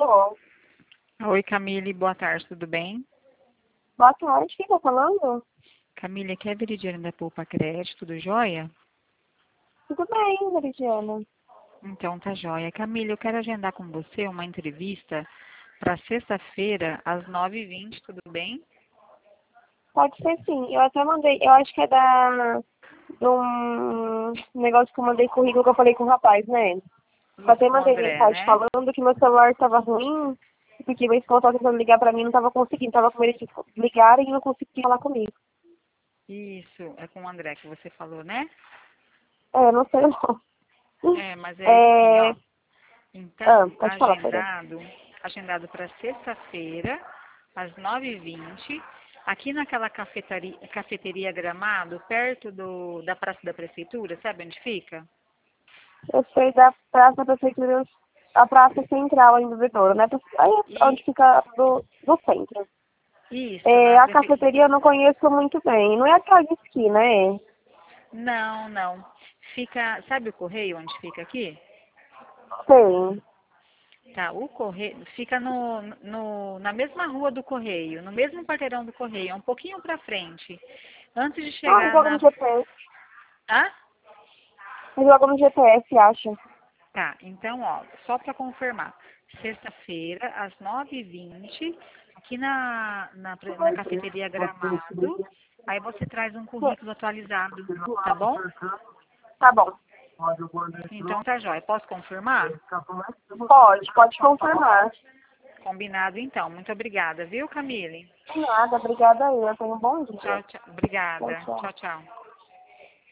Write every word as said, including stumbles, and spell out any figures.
Alô? Oi, Camille, boa tarde, tudo bem? Boa tarde, quem tá falando? Camille, aqui é a Veridiana da Poupa Crédito, tudo jóia? Tudo bem, Veridiana. Então tá jóia. Camille, eu quero agendar com você uma entrevista para sexta-feira, às nove e vinte, tudo bem? Pode ser sim. Eu até mandei, eu acho que é da de um negócio que eu mandei currículo que eu falei com o rapaz, né? Eu até Isso, com o mandei André, mensagem né? falando que meu celular estava ruim, porque meu esposo estava tentando ligar pra mim e não estava conseguindo. Tava com medo de ligarem e não conseguia falar comigo. Isso, é com o André que você falou, né? É, não sei não. É, mas é assim, É... ó. Ah, Então, pode falar, peraí. agendado, agendado para sexta-feira, às nove e vinte, aqui naquela cafeteria, cafeteria Gramado, perto do, da Praça da Prefeitura, sabe onde fica? Eu sei da Praça da Prefeitura, a Praça Central ainda do Betouro, né? Aí é onde E fica do, do centro. isso, É, na a prefeitura. cafeteria eu não conheço muito bem. Não é aquela de esqui, né? Não, não. Fica, sabe o correio onde fica aqui? Tem. Tá, o correio fica no, no, na mesma rua do correio, no mesmo quarteirão do correio, um pouquinho para frente. Antes de Ah, chegar joga no na. G P S. Ah? Joga no G P S, acha? Tá, então, ó, só para confirmar. Sexta-feira, às nove e vinte, aqui na, na, pre- na cafeteria Gramado. Aí você traz um currículo atualizado, tá bom? Tá bom. Então tá jóia. Posso confirmar? Pode, pode confirmar. Combinado então. Muito obrigada, viu, Camille? De nada, obrigada aí. Eu tenho um bom dia. Tchau, tchau. Tchau, Obrigada. tchau. Tchau, tchau.